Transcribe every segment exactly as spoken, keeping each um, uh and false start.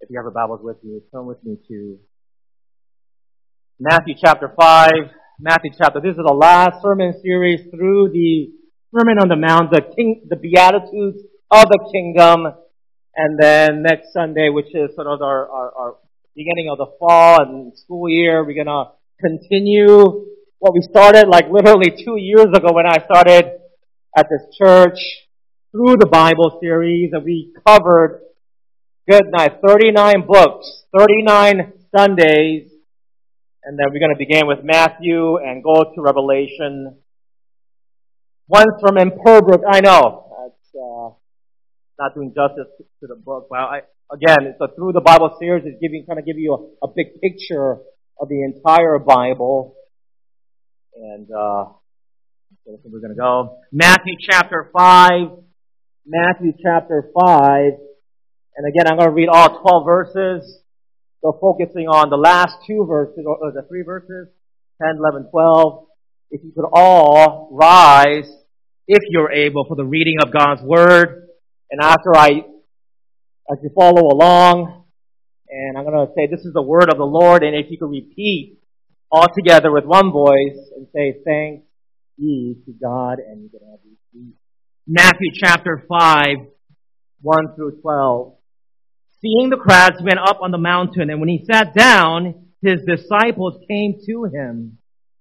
If you have your Bibles with you, turn with me to Matthew chapter five. Matthew chapter, this is the last sermon series through the Sermon on the Mount, the king, the Beatitudes of the Kingdom. And then next Sunday, which is sort of our, our, our beginning of the fall and school year, we're going to continue what we started like literally two years ago when I started at this church through the Bible series, and we covered, good night, thirty-nine books, thirty-nine Sundays, and then we're going to begin with Matthew and go to Revelation. One sermon per book. I know that's uh, not doing justice to the book. Well, I, again, it's a through the Bible series. It's giving, kind of give you a, a big picture of the entire Bible, and uh, so we're going to go Matthew chapter five. Matthew chapter five. And again, I'm going to read all twelve verses. So focusing on the last two verses, or the three verses, ten, eleven, twelve. If you could all rise, if you're able, for the reading of God's Word. And after I, as you follow along, and I'm going to say, this is the Word of the Lord, and if you could repeat all together with one voice and say, thanks ye to God, and you can have your seat. Matthew chapter five, one through twelve. Seeing the crowds, he went up on the mountain, and when he sat down, his disciples came to him.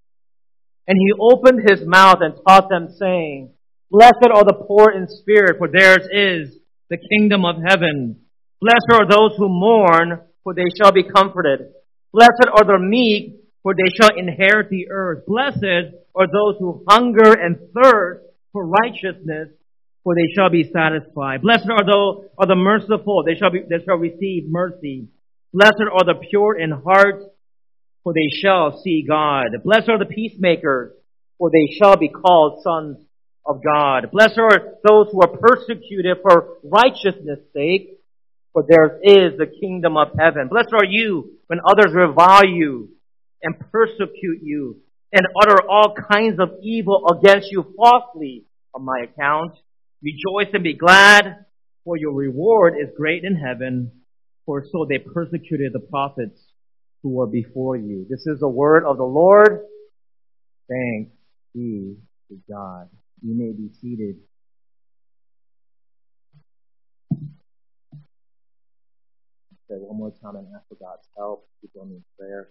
And he opened his mouth and taught them, saying, Blessed are the poor in spirit, for theirs is the kingdom of heaven. Blessed are those who mourn, for they shall be comforted. Blessed are the meek, for they shall inherit the earth. Blessed are those who hunger and thirst for righteousness, for they shall be satisfied. Blessed are those are the merciful, they shall be they shall receive mercy. Blessed are the pure in heart, for they shall see God. Blessed are the peacemakers, for they shall be called sons of God. Blessed are those who are persecuted for righteousness' sake, for theirs is the kingdom of heaven. Blessed are you when others revile you and persecute you and utter all kinds of evil against you falsely on my account. Rejoice and be glad, for your reward is great in heaven, for so they persecuted the prophets who were before you. This is the word of the Lord. Thanks be to God. You may be seated. Say one more time and ask for God's help. Keep on in prayer.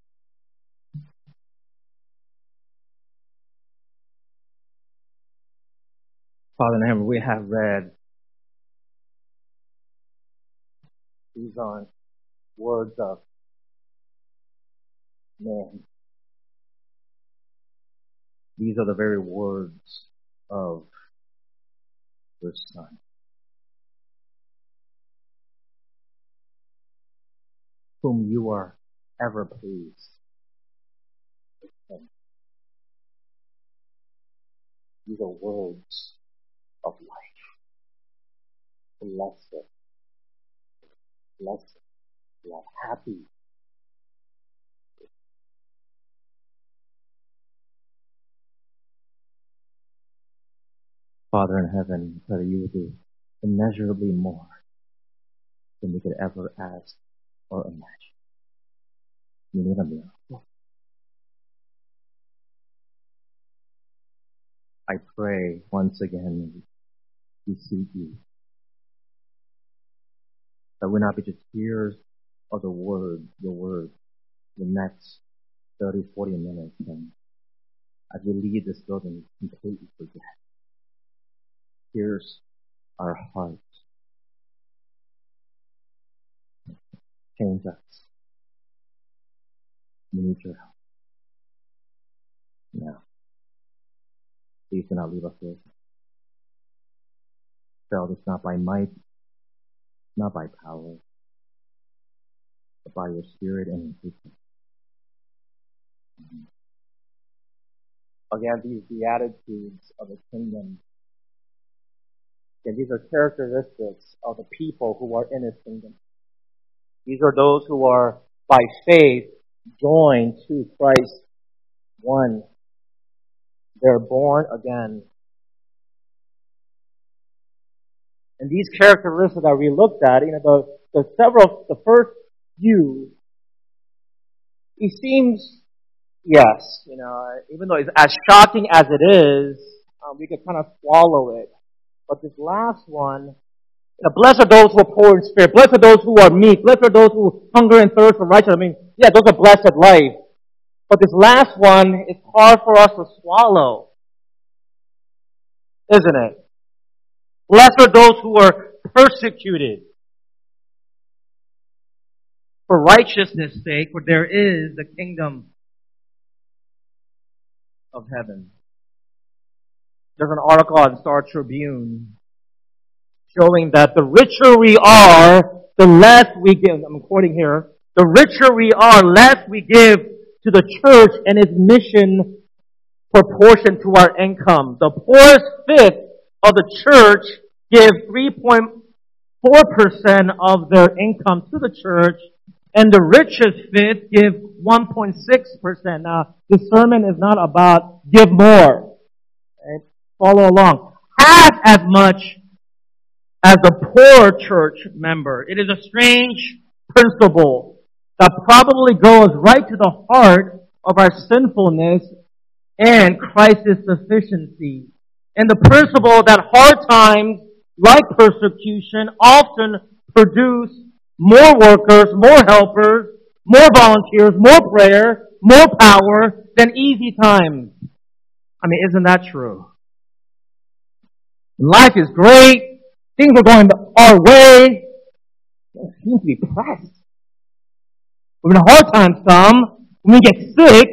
Father in heaven, we have read these are words of man. These are the very words of your Son. Whom you are ever pleased with him. These are words of life. Blessed. Blessed. We are happy. Father in heaven, that you would do immeasurably more than we could ever ask or imagine. You need a miracle. I pray once again, we seek you, that we not be just hearers of the word, the word, the next thirty, forty minutes, and as we leave this building, completely forget. Here's our hearts. Change us. We need your help. Now, please do not leave us here. Failed us not by might, not by power, but by your Spirit and in truth. Again, these Beatitudes of the kingdom, and these are characteristics of the people who are in his kingdom. These are those who are, by faith, joined to Christ, one. They're born again. And these characteristics that we looked at, you know, the, the several, the first few, he seems, yes, you know, even though it's as shocking as it is, um, we can kind of swallow it. But this last one, you know, blessed are those who are poor in spirit. Blessed are those who are meek. Blessed are those who hunger and thirst for righteousness. I mean, yeah, those are blessed life. But this last one is hard for us to swallow, isn't it? Blessed are those who are persecuted for righteousness' sake, for there is the kingdom of heaven. There's an article on Star Tribune showing that the richer we are, the less we give. I'm quoting here. The richer we are, less we give to the church and its mission proportion to our income. The poorest fifth of the church give three point four percent of their income to the church, and the richest fifth give one point six percent. Now, this sermon is not about give more. Right? Follow along. Half as much as a poor church member. It is a strange principle that probably goes right to the heart of our sinfulness and Christ's sufficiency. And the principle that hard times, like persecution, often produce more workers, more helpers, more volunteers, more prayer, more power than easy times. I mean, isn't that true? Life is great. Things are going our way. We seem to be pressed. When the hard times come, when we get sick,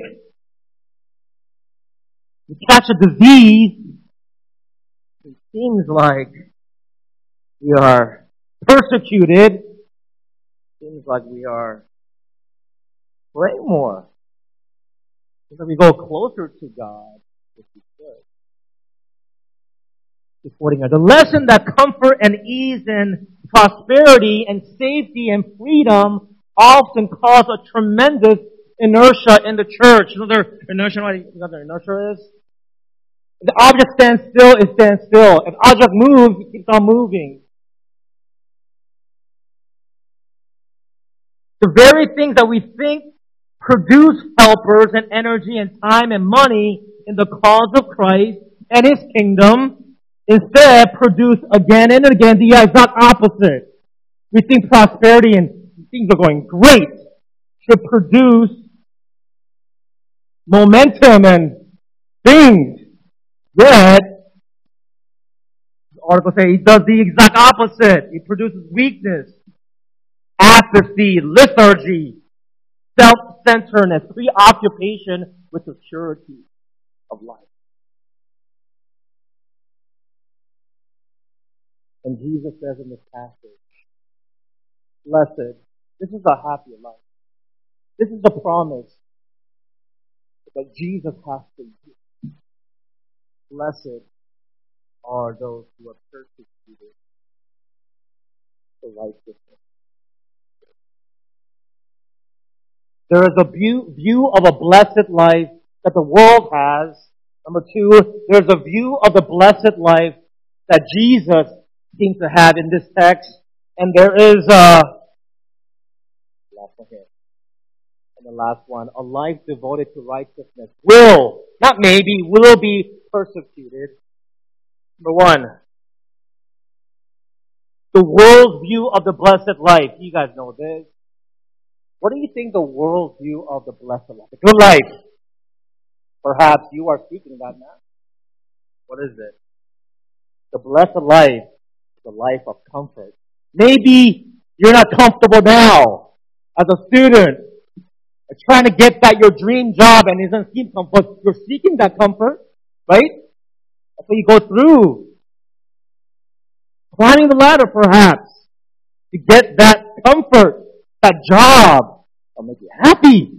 we catch a disease, it seems like we are persecuted. It seems like we are praying more. It seems like we go closer to God if we should. Quoting her, the lesson that comfort and ease and prosperity and safety and freedom often cause a tremendous inertia in the church. You know their inertia, what you know what their inertia is? If the object stands still, it stands still. If the object moves, it keeps on moving. The very things that we think produce helpers and energy and time and money in the cause of Christ and His kingdom instead produce again and again the exact opposite. We think prosperity and things are going great should produce momentum and things. Yet, the article says he does the exact opposite. He produces weakness, apathy, lethargy, self-centeredness, preoccupation with the purity of life. And Jesus says in this passage, blessed, this is a happy life. This is the promise that Jesus has for you. Blessed are those who are persecuted for righteousness. There is a view, view of a blessed life that the world has. Number two, there's a view of the blessed life that Jesus seems to have in this text. And there is a, last one here. And the last one, a life devoted to righteousness will, not maybe, will be persecuted. Number one, the world's view of the blessed life. You guys know this. What do you think the world's view of the blessed life? The good life. Perhaps you are speaking that now. What is it? The blessed life is a life of comfort. Maybe you're not comfortable now as a student. You're trying to get that your dream job and it doesn't seem comfort. You're seeking that comfort, right? That's what you go through. Climbing the ladder, perhaps, to get that comfort, that job that'll make you happy.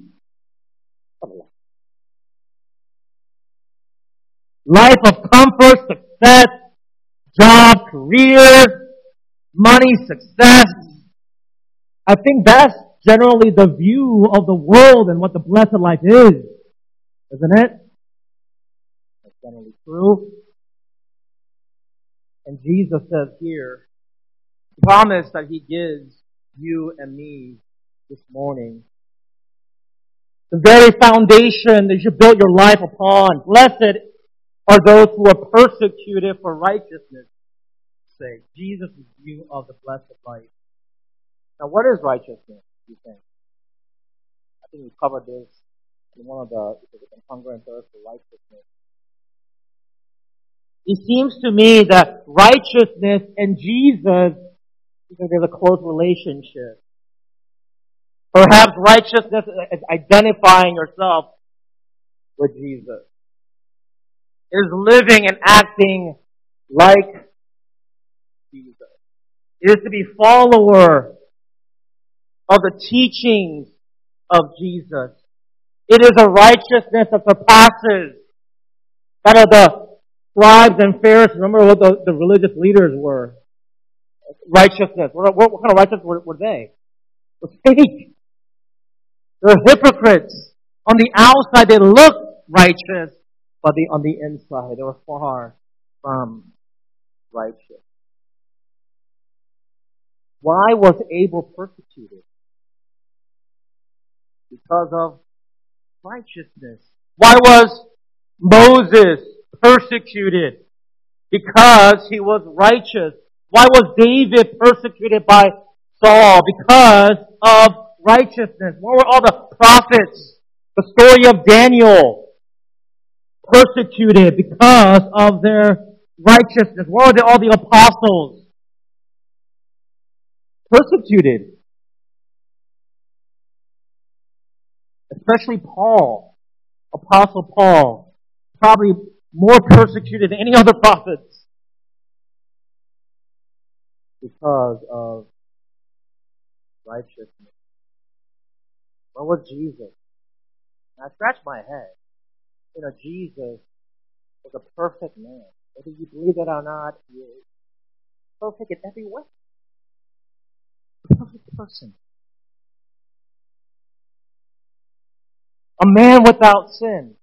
Life of comfort, success, job, career, money, success. I think that's generally the view of the world and what the blessed life is. Isn't it? That's generally true. And Jesus says here, the promise that He gives you and me this morning. The very foundation that you built your life upon. Blessed are those who are persecuted for righteousness' sake. Jesus' view of the blessed life. Now, what is righteousness, do you think? I think we covered this in one of the, the hunger and thirst for righteousness. It seems to me that righteousness and Jesus, there's a close relationship. Perhaps righteousness is identifying yourself with Jesus. It is living and acting like Jesus. It is to be follower of the teachings of Jesus. It is a righteousness that surpasses that of the scribes and Pharisees. Remember what the, the religious leaders were. Righteousness. What, what, what kind of righteousness were, were they? It was fake. They're hypocrites. On the outside they look righteous, but the, on the inside they were far from righteous. Why was Abel persecuted? Because of righteousness. Why was Moses persecuted? Because he was righteous. Why was David persecuted by Saul? Because of righteousness. Why were all the prophets, the story of Daniel, persecuted? Because of their righteousness. Why were all the apostles persecuted? Especially Paul, Apostle Paul, probably more persecuted than any other prophets because of righteousness. What was Jesus? And I scratch my head. You know, Jesus was a perfect man. Whether you believe it or not, he is perfect in every way. A perfect person. A man without sin.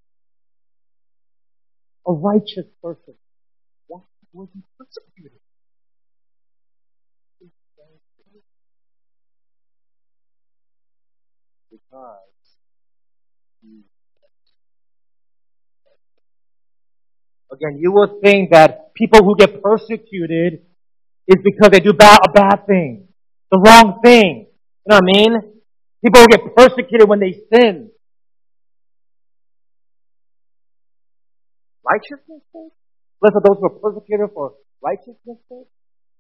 A righteous person. Why was he persecuted? Because he... Again, you will think that people who get persecuted is because they do bad, a bad thing. The wrong thing. You know what I mean? People who get persecuted when they sin. Righteousness' sake? Blessed are those who are persecuted for righteousness' sake?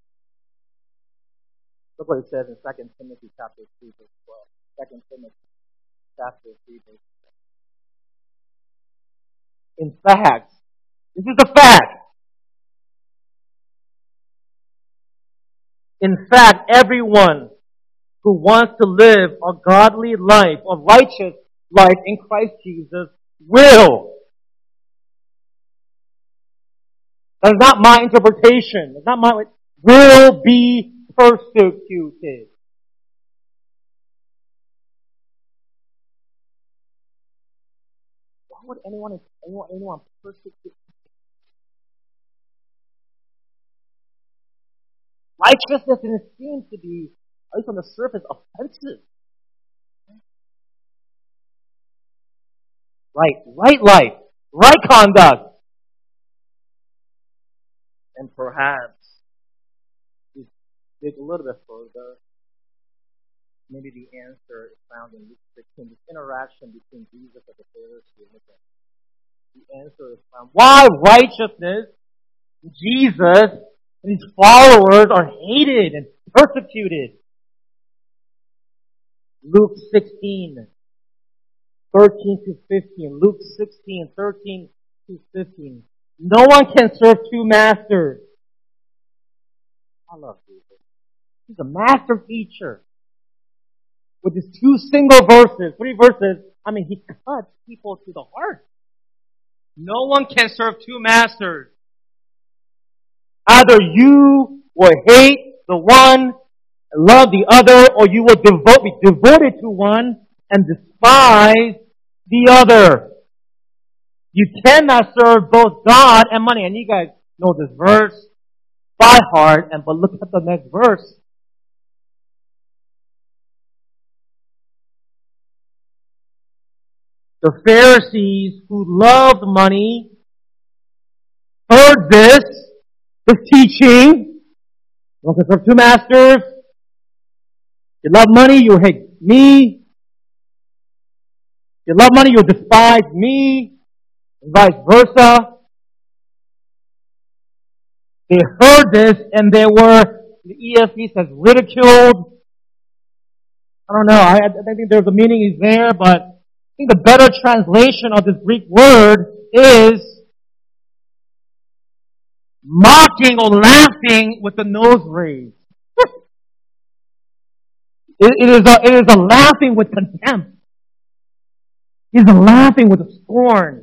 Look what it says in Second Timothy chapter three, verse twelve. Second Timothy chapter three, verse twelve. In fact, this is the fact. In fact, everyone who wants to live a godly life, a righteous life in Christ Jesus will. That is not my interpretation. It's not my, will be persecuted. Why would anyone, anyone, anyone persecute? Righteousness and it seems to be, at least on the surface, offensive. Right, right life, right conduct. And perhaps, we dig a little bit further, maybe the answer is found in Luke sixteen, this interaction between Jesus and the Pharisees. The answer is found. Why righteousness, Jesus, and his followers are hated and persecuted? Luke sixteen, thirteen to fifteen. Luke sixteen, thirteen to fifteen. No one can serve two masters. I love Jesus. He's a master teacher. With his two single verses, three verses, I mean, he cuts people to the heart. No one can serve two masters. Either you will hate the one and love the other, or you will devote, be devoted to one and despise the other. You cannot serve both God and money. And you guys know this verse by heart, and but look at the next verse. The Pharisees who loved money heard this, this teaching. You can serve two masters. You love money, you hate me. You love money, you despise me. And vice versa. They heard this and they were, the E S V says, ridiculed. I don't know, I, I think there's a meaning is there, but I think the better translation of this Greek word is mocking or laughing with the nose raised. it, it, is a, it is a laughing with contempt. It is a laughing with scorn.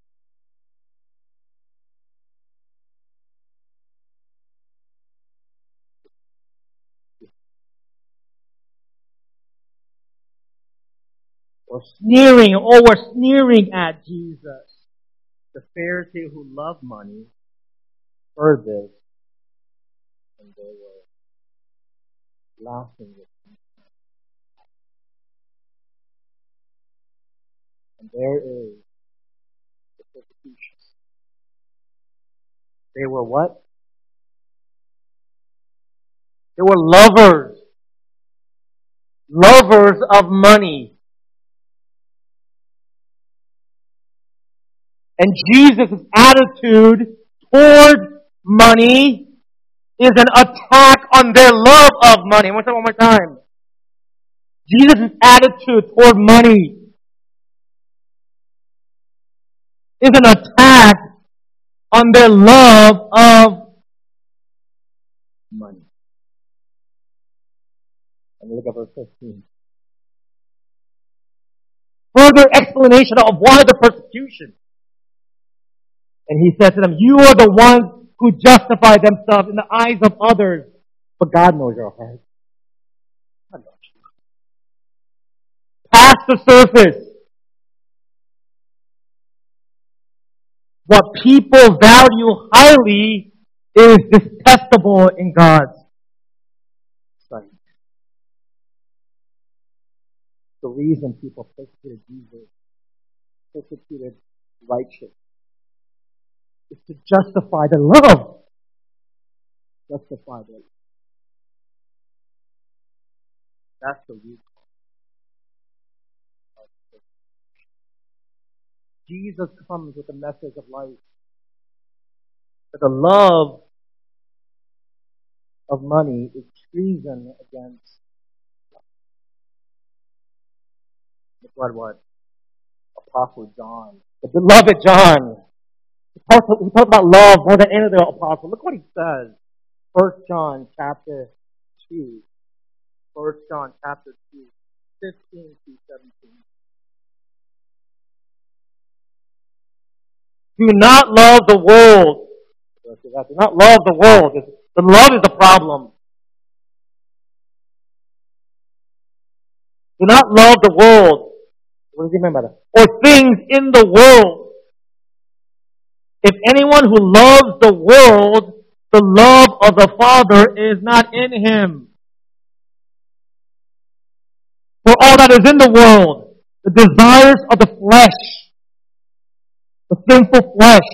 Or sneering, or we're sneering at Jesus. The Pharisee who loved money heard this, and they were laughing with him. And there is the persecution. They were what? They were lovers. Lovers of money. And Jesus' attitude toward money is an attack on their love of money. One more time. Jesus' attitude toward money is an attack on their love of money. And look at verse fifteen. Further explanation of why the persecution. And he said to them, you are the ones who justify themselves in the eyes of others, but God knows your heart. God knows you. Past the surface. What people value highly is detestable in God's sight. The reason people persecuted Jesus, persecuted righteous, is to justify the love. Justify the love. That's the root cause. Jesus comes with a message of life. That the love of money is treason against God. Look what, what Apostle John, the beloved John, he talks, he talks about love more than any of the apostles. Look what he says. First John chapter two. First John chapter two, fifteen through seventeen. Do not love the world. Do not love the world. The love is the problem. Do not love the world. What does he mean by that? Or things in the world. If anyone who loves the world, the love of the Father is not in him. For all that is in the world, the desires of the flesh, the sinful flesh,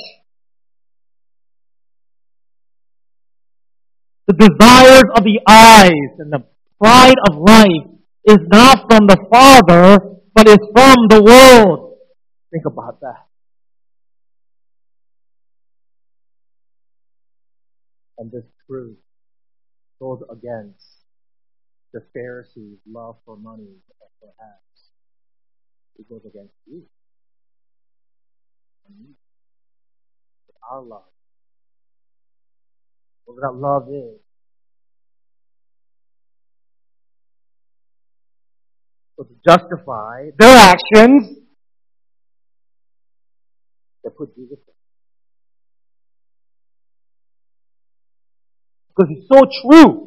the desires of the eyes, and the pride of life is not from the Father, but is from the world. Think about that. And this truth goes against the Pharisees' love for money, perhaps. It goes against you. And me. Our love. What that love is. So to justify their actions, they put Jesus in. Because it's so true.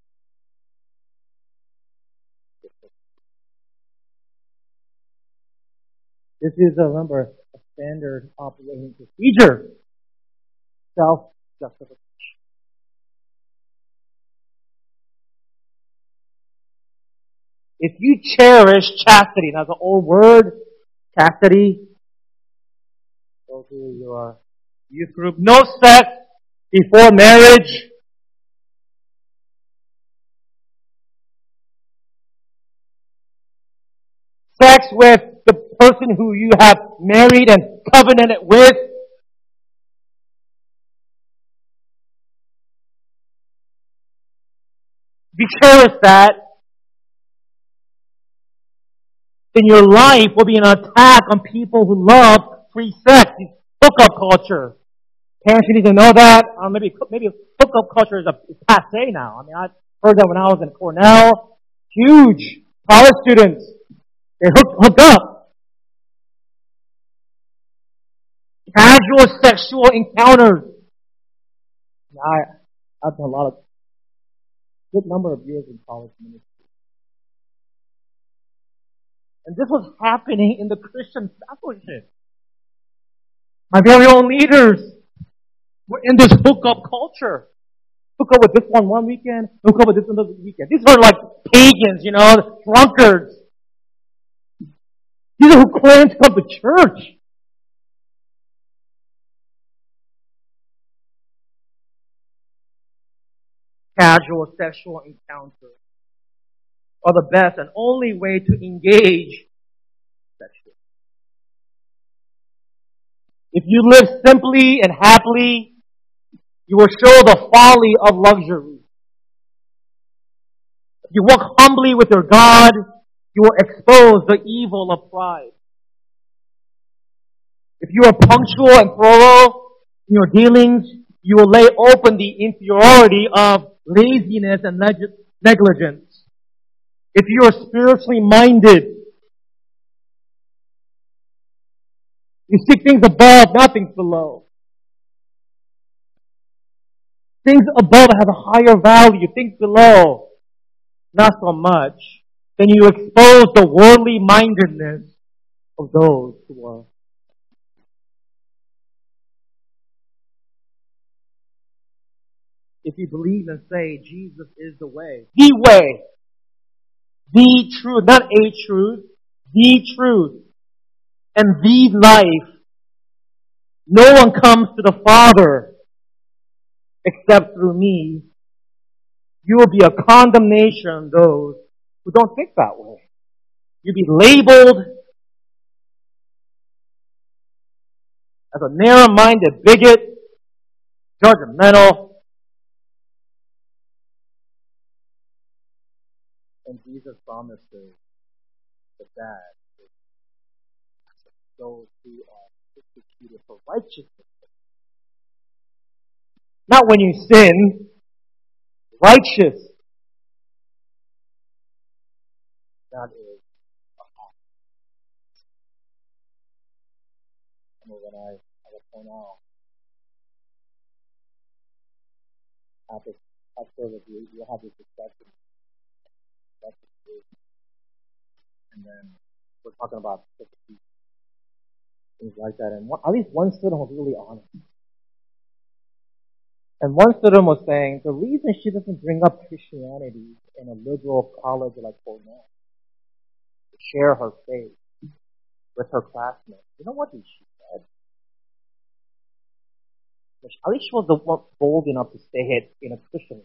This is, uh, remember, a standard operating procedure. Self-justification. If you cherish chastity, now it's an old word, chastity. Go to your youth group. No sex before marriage. Sex with the person who you have married and covenanted with. If you cherish that, then your life will be an attack on people who love free sex, hookup culture. Parents, you need to know that. Or maybe maybe hookup culture is a is passe now. I mean, I heard that when I was in Cornell. Huge college students, they hook hook up. Casual sexual encounters. I I've done a lot of good number of years in college ministry, and this was happening in the Christian fellowship. My very own leaders were in this hookup culture. Hook up with this one one weekend, hook up with this another weekend. These are like pagans, you know, drunkards. These are who claim to come to church. Casual sexual encounters are the best and only way to engage sexually. If you live simply and happily, you will show the folly of luxury. If you walk humbly with your God, you will expose the evil of pride. If you are punctual and thorough in your dealings, you will lay open the inferiority of laziness and negligence. If you are spiritually minded, you seek things above, not things below. Things above have a higher value. Things below, not so much. Then you expose the worldly mindedness of those who are. If you believe and say Jesus is the way, the way, the truth, not a truth, the truth, and the life, no one comes to the Father except through me. You will be a condemnation on those who don't think that way. You'll be labeled as a narrow-minded bigot, judgmental. And Jesus promises that those who are persecuted for righteousness. Not when you sin, righteous. That is a hot. I know when I, I was point out, after after that you you have this discussion, and then we're talking about persecution, things like that, and one, at least one student was really honest. And one student was saying the reason she doesn't bring up Christianity in a liberal college like Cornell to share her faith with her classmates. You know what she said? At least she was the one bold enough to say it in a Christian.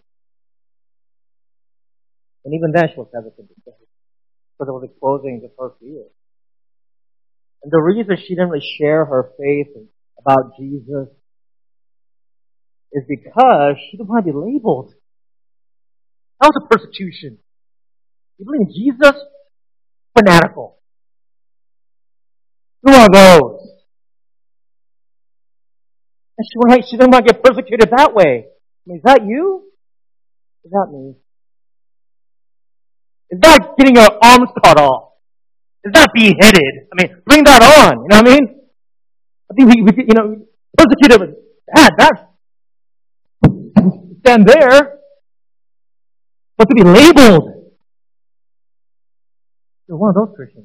And even then she was hesitant to say it because it was exposing just her fear. And the reason she didn't really share her faith about Jesus is because she didn't want to be labeled. That was a persecution. You believe in Jesus? Fanatical. Who are those? And she, she didn't want to get persecuted that way. I mean, is that you? Is that me? It's not getting your arms cut off. It's not beheaded. I mean, bring that on. You know what I mean? I think we, we you know, persecuted with that. That's stand there. But to be labeled, you're one of those Christians.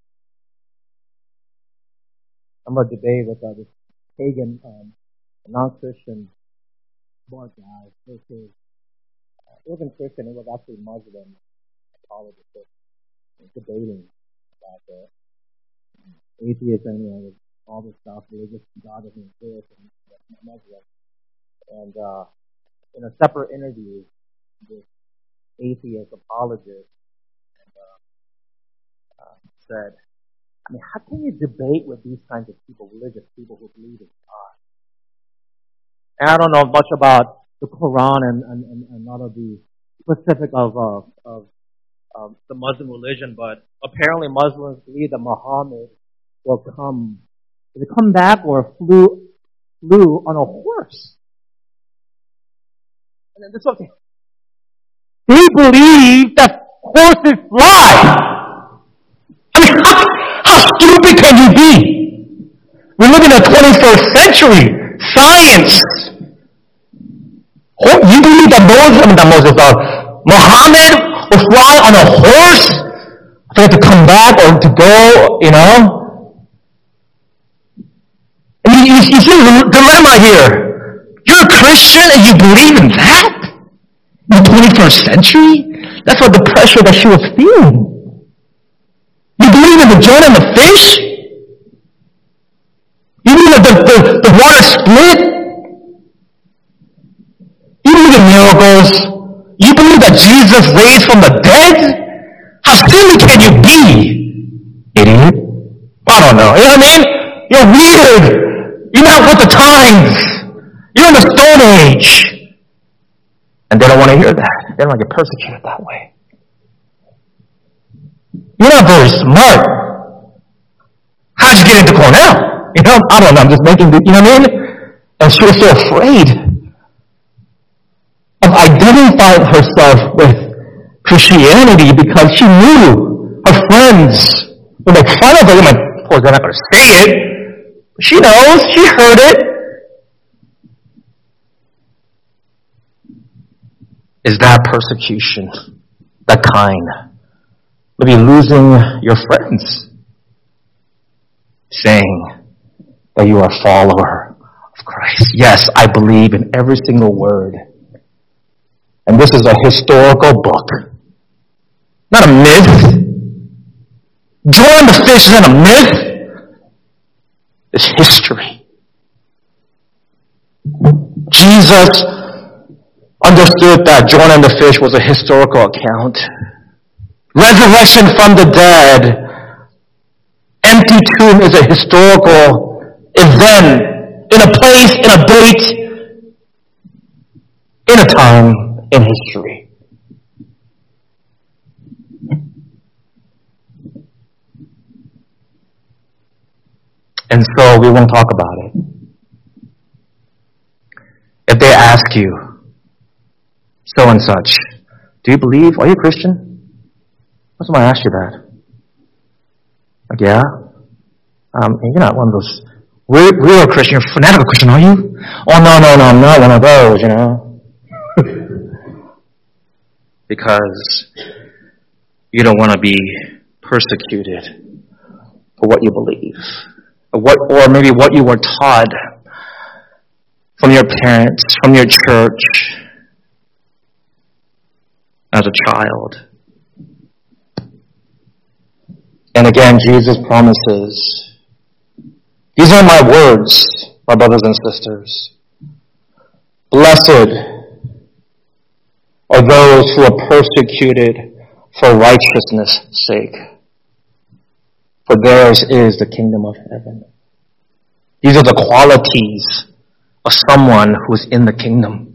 I'm going to debate with uh, this pagan, um, non-Christian boy guy versus uh, it wasn't Christian. It was actually Muslim. College debating about the atheism, you know, all this stuff, religious God doesn't exist, and Muslim. And uh, in a separate interview, this atheist apologist and, uh, uh, said, I mean, how can you debate with these kinds of people, religious people who believe in God? And I don't know much about the Quran and, and, and, and none of the specific of, uh, of um, the Muslim religion, but apparently Muslims believe that Muhammad will come, will he come back or flew, flew on a horse. And then this is okay. They believe that horses fly. I mean, how, how stupid can you be? We live in the twenty-first century. Science. You believe that Moses, I mean, that Moses, uh, Muhammad will fly on a horse? They have to come back or to go, you know? I mean, you, you see the dilemma here. You're a Christian and you believe in that? In the twenty-first century? That's what the pressure that she was feeling. You believe in the Jonah and the fish? You believe that the, the, the water split? You believe in miracles? You believe that Jesus raised from the dead? How silly can you be, idiot? I don't know. You know what I mean? You're weird. You're not with the times. You're in the Stone Age. And they don't want to hear that. They don't want to get persecuted that way. You're not very smart. How did you get into Cornell? You know, I don't know. I'm just making the, you know what I mean? And she was so afraid of identifying herself with Christianity because she knew her friends would make fun of her. I'm like, of course, they're not going to say it. But she knows. She heard it. Is that persecution? That kind? Maybe losing your friends. Saying that you are a follower of Christ. Yes, I believe in every single word. And this is a historical book. Not a myth. Jonah the fish isn't a myth. It's history. Jesus understood that Jonah and the fish was a historical account. Resurrection from the dead, empty tomb is a historical event in a place, in a date, in a time, in history. And so we won't talk about it. If they ask you, so and such, do you believe? Are you a Christian? What's someone ask you that? Like, yeah? Um, you're not one of those real, real Christian, you're a fanatical Christian, are you? Oh, no, no, no, I'm not one of those, you know? Because you don't want to be persecuted for what you believe. Or, what, or maybe what you were taught from your parents, from your church, as a child. And again, Jesus promises, these are my words, my brothers and sisters. Blessed are those who are persecuted for righteousness' sake, for theirs is the kingdom of heaven. These are the qualities of someone who is in the kingdom.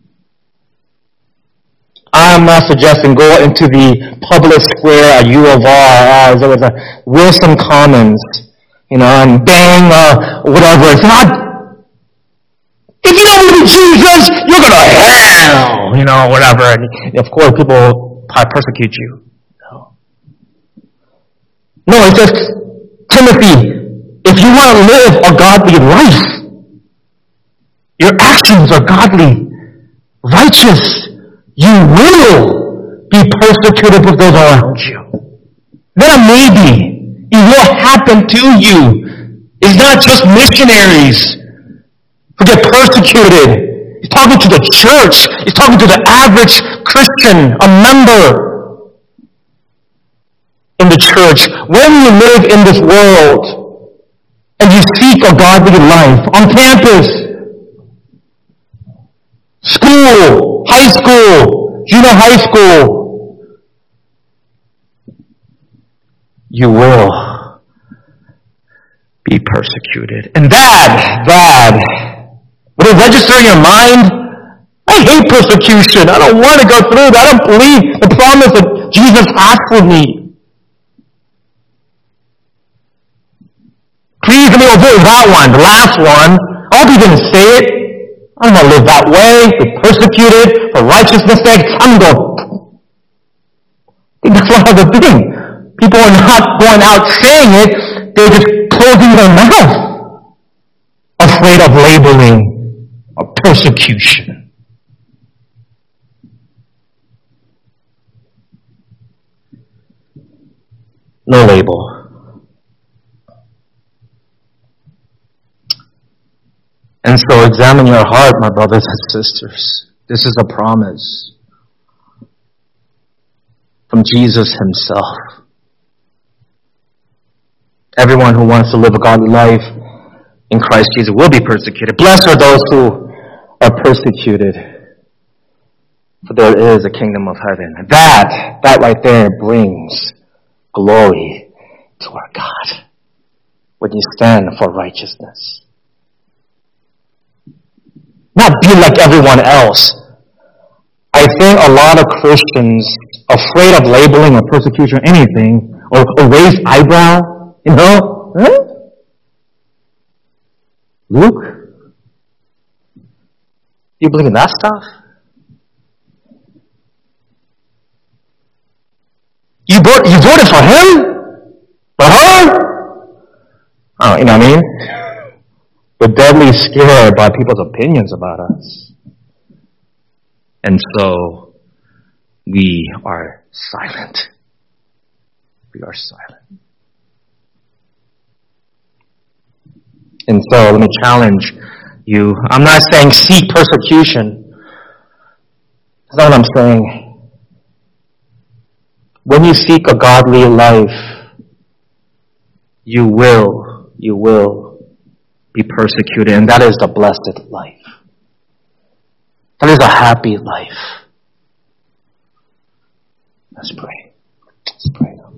I'm not suggesting go into the public square at U of R, uh, there was a Wilson Commons, you know, and bang, uh, whatever. It's not, if you don't believe in Jesus, you're going to hell, you know, whatever. And of course, people persecute you. No, no, it says, Timothy, if you want to live a godly life, your actions are godly, righteous, you will be persecuted with those around you. That maybe it will happen to you. It's not just missionaries who get persecuted. He's talking to the church. He's talking to the average Christian, a member in the church. When you live in this world, and you seek a godly life on campus, school, high school, junior high school, you will be persecuted. And that, that, will it register in your mind? I hate persecution. I don't want to go through that. I don't believe the promise that Jesus has for me. Please let me avoid that one, the last one. I hope you didn't say it. I don't want to live that way, be persecuted for righteousness' sake. I'm going to go. I think that's one other thing. People are not going out saying it. They're just closing their mouth, afraid of labeling or persecution. No label. And so examine your heart, my brothers and sisters. This is a promise from Jesus himself. Everyone who wants to live a godly life in Christ Jesus will be persecuted. Blessed are those who are persecuted, for there is a kingdom of heaven. And that, that right there brings glory to our God when you stand for righteousness. Not be like everyone else. I think a lot of Christians afraid of labeling or persecution or anything, or a raised eyebrow, you know? Huh? Luke? You believe in that stuff? You, vote, you voted for him? For her? Oh, you know what I mean? We're deadly scared by people's opinions about us. And so, we are silent. We are silent. And so, let me challenge you. I'm not saying seek persecution. That's not what I'm saying. When you seek a godly life, you will, you will be persecuted, and that is the blessed life. That is a happy life. Let's pray. Let's pray now.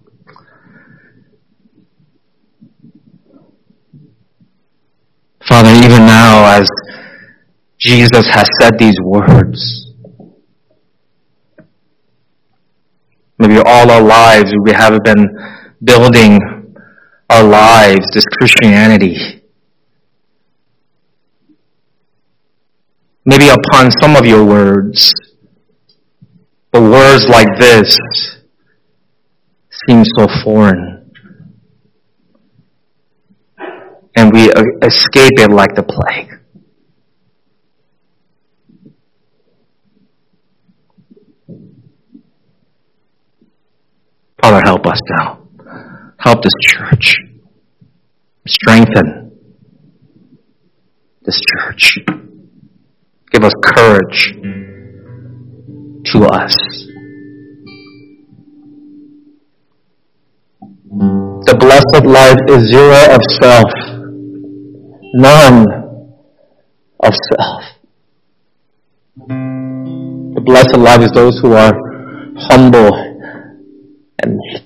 Father, even now as Jesus has said these words, maybe all our lives we have been building our lives, this Christianity, maybe upon some of your words. But words like this seem so foreign. And we escape it like the plague. Father, help us now. Help this church. Strengthen this church. Give us courage to us. The blessed life is zero of self. None of self. The blessed life is those who are humble and meek.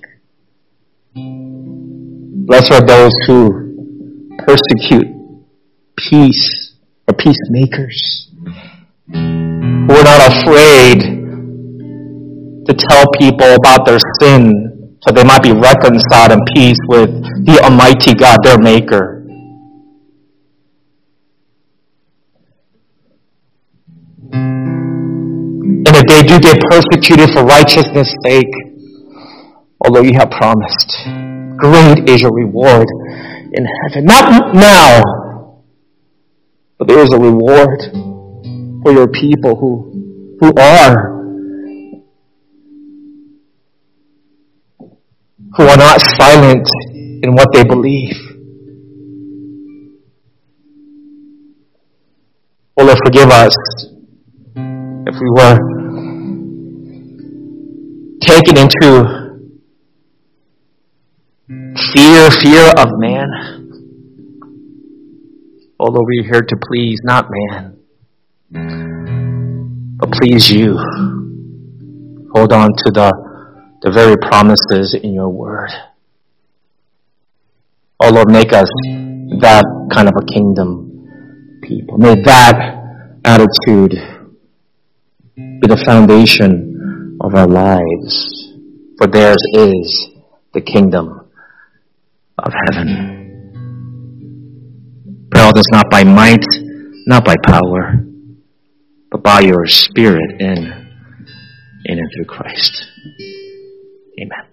Blessed are those who persecute peace or peacemakers, who are not afraid to tell people about their sin so they might be reconciled in peace with the Almighty God, their Maker. And if they do get persecuted for righteousness' sake, although you have promised, great is your reward in heaven. Not now, but there is a reward for your people who, who are, who are not silent in what they believe. Oh Lord, forgive us if we were taken into fear, fear of man, Oh Lord, we're here to please not man, but please you. Hold on to the, the very promises in your word. Oh Lord, make us that kind of a kingdom people. May that attitude be the foundation of our lives. For theirs is the kingdom of heaven. Pray all this not by might, not by power, but by your Spirit in, in and through Christ. Amen.